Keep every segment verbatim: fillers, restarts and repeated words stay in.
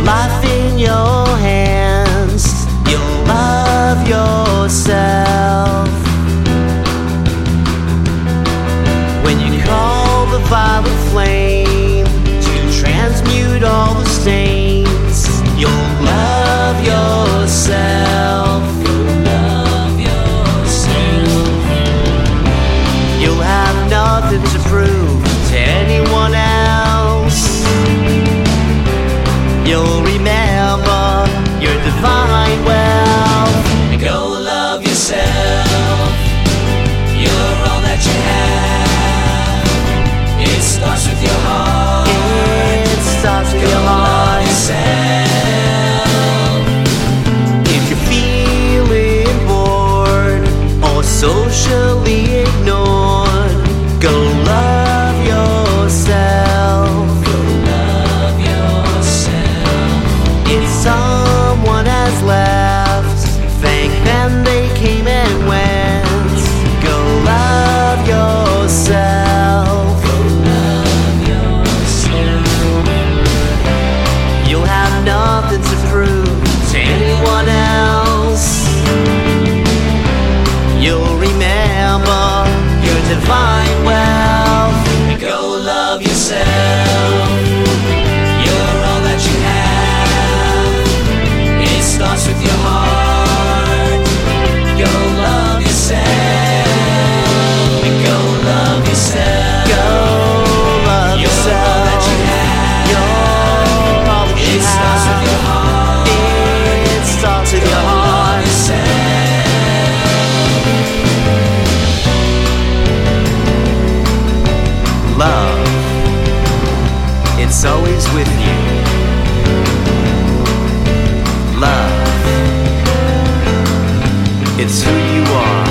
life in your hands. You'll love yourself. When you call the violet flame to transmute all the stains, you'll love yourself. You'll love yourself. You'll have nothing to prove to anyone else. You'll remember your divine wealth. And go love yourself. You're all that you have. It starts with your heart. It starts with your heart. Love yourself. If you're feeling bored or socially ignored, go love yourself. Go love yourself. If someone has left, thank them, they came and went. Go love yourself. Go love yourself. You'll have nothing to prove to anyone else. You'll remember your divine wealth. And go love yourself. You're all that you have. It starts with your heart. Go love yourself. And go love yourself. Go love You're all yourself. that you have. You're all that you It starts with your have. heart. It starts with Go your love heart. yourself. Love, it's always with you. Love, it's who you are.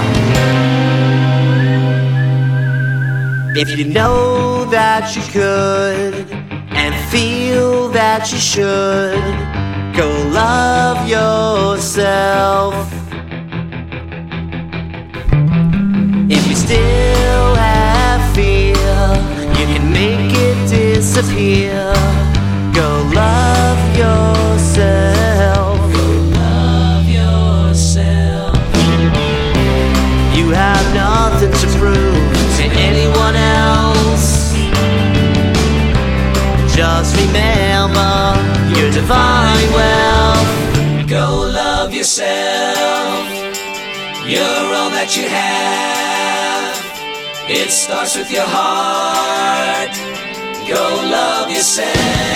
If you know that you could and feel that you should, go love yourself. If you still have fear, you can make it disappear. Go love yourself. Go love yourself. You have nothing to prove to anyone else. Just remember your divine wealth. Go love yourself. You're all that you have. It starts with your heart. Go love yourself.